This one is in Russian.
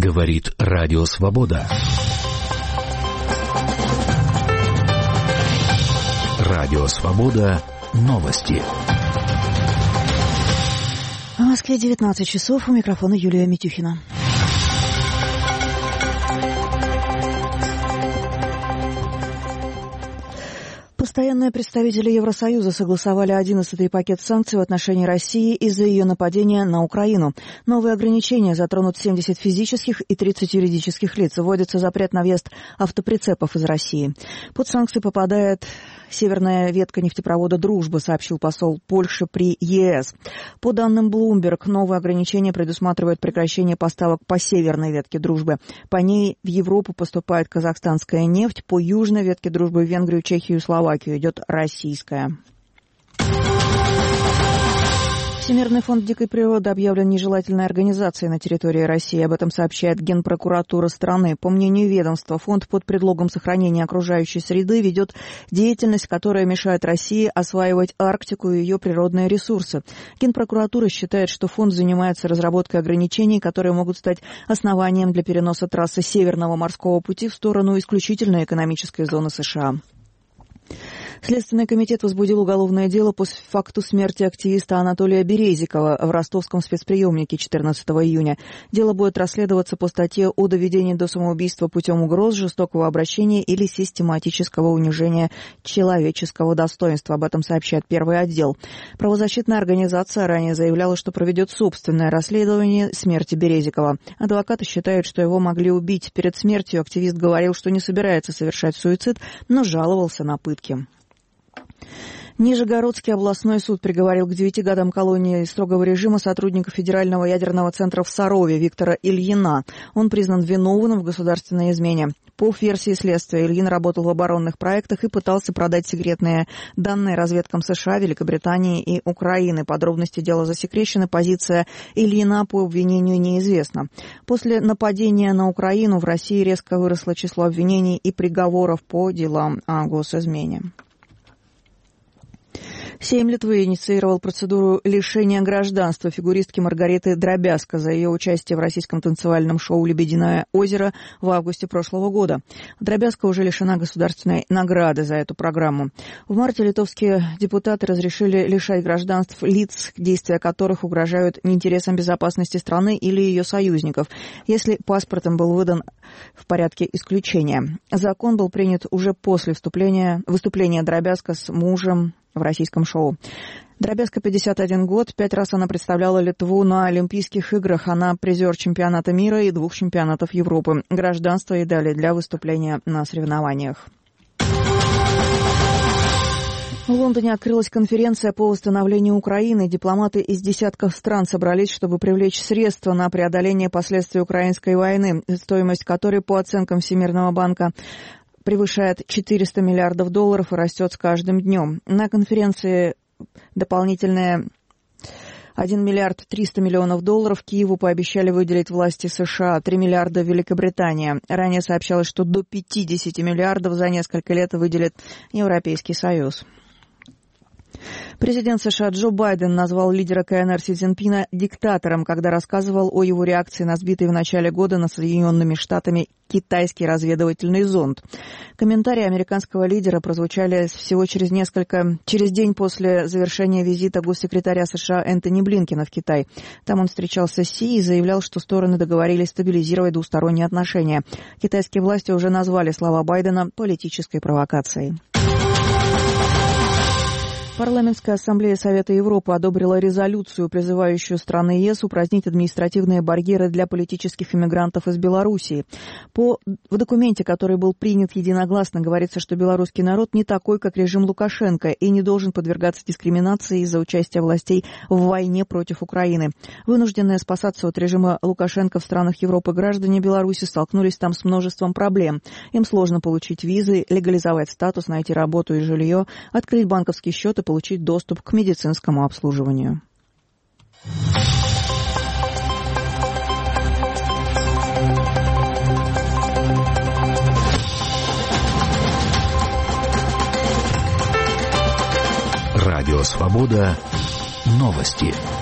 Говорит Радио Свобода. Радио Свобода. Новости. В Москве 19 часов. У микрофона Юлия Митюхина. Постоянные представители Евросоюза согласовали 11-й пакет санкций в отношении России из-за ее нападения на Украину. Новые ограничения затронут 70 физических и 30 юридических лиц. Вводится запрет на въезд автоприцепов из России. Под санкции попадает северная ветка нефтепровода «Дружба», сообщил посол Польши при ЕС. По данным Bloomberg, новые ограничения предусматривают прекращение поставок по северной ветке «Дружбы». По ней в Европу поступает казахстанская нефть, по южной ветке «Дружбы» в Венгрию, Чехию и Словакию идет российская. Всемирный фонд дикой природы объявлен нежелательной организацией на территории России. Об этом сообщает Генпрокуратура страны. По мнению ведомства, фонд под предлогом сохранения окружающей среды ведет деятельность, которая мешает России осваивать Арктику и ее природные ресурсы. Генпрокуратура считает, что фонд занимается разработкой ограничений, которые могут стать основанием для переноса трассы Северного морского пути в сторону исключительной экономической зоны США. Следственный комитет возбудил уголовное дело по факту смерти активиста Анатолия Березикова в ростовском спецприемнике 14 июня. Дело будет расследоваться по статье о доведении до самоубийства путем угроз, жестокого обращения или систематического унижения человеческого достоинства. Об этом сообщает первый отдел. Правозащитная организация ранее заявляла, что проведет собственное расследование смерти Березикова. Адвокаты считают, что его могли убить. Перед смертью активист говорил, что не собирается совершать суицид, но жаловался на пытки. Нижегородский областной суд приговорил к 9 годам колонии строгого режима сотрудника Федерального ядерного центра в Сарове Виктора Ильина. Он признан виновным в государственной измене. По версии следствия, Ильин работал в оборонных проектах и пытался продать секретные данные разведкам США, Великобритании и Украины. Подробности дела засекречены. Позиция Ильина по обвинению неизвестна. После нападения на Украину в России резко выросло число обвинений и приговоров по делам о госизмене. Сейм Литвы инициировал процедуру лишения гражданства фигуристки Маргариты Дробязко за ее участие в российском танцевальном шоу «Лебединое озеро» в августе прошлого года. Дробязко уже лишена государственной награды за эту программу. В марте литовские депутаты разрешили лишать гражданств лиц, действия которых угрожают интересам безопасности страны или ее союзников, если паспорт им был выдан в порядке исключения. Закон был принят уже после выступления Дробязко с мужем в российском шоу. Дробязко 51 год. 5 раз она представляла Литву на Олимпийских играх. Она призер чемпионата мира и 2 чемпионатов Европы. Гражданство ей дали для выступления на соревнованиях. В Лондоне открылась конференция по восстановлению Украины. Дипломаты из десятков стран собрались, чтобы привлечь средства на преодоление последствий украинской войны, стоимость которой, по оценкам Всемирного банка, превышает $400 миллиардов и растет с каждым днем. На конференции дополнительные $1 миллиард 300 миллионов Киеву пообещали выделить власти США, 3 миллиарда Великобритания. Ранее сообщалось, что до 50 миллиардов за несколько лет выделит Европейский Союз. Президент США Джо Байден назвал лидера КНР Си Цзиньпина диктатором, когда рассказывал о его реакции на сбитый в начале года над Соединенными Штатами китайский разведывательный зонд. Комментарии американского лидера прозвучали всего через день после завершения визита госсекретаря США Энтони Блинкена в Китай. Там он встречался с Си и заявлял, что стороны договорились стабилизировать двусторонние отношения. Китайские власти уже назвали слова Байдена политической провокацией. Парламентская ассамблея Совета Европы одобрила резолюцию, призывающую страны ЕС упразднить административные барьеры для политических иммигрантов из Белоруссии. В документе, который был принят единогласно, говорится, что белорусский народ не такой, как режим Лукашенко, и не должен подвергаться дискриминации из-за участия властей в войне против Украины. Вынужденные спасаться от режима Лукашенко в странах Европы граждане Беларуси столкнулись там с множеством проблем. Им сложно получить визы, легализовать статус, найти работу и жилье, открыть банковский счет и получить доступ к медицинскому обслуживанию. Радио Свобода. Новости.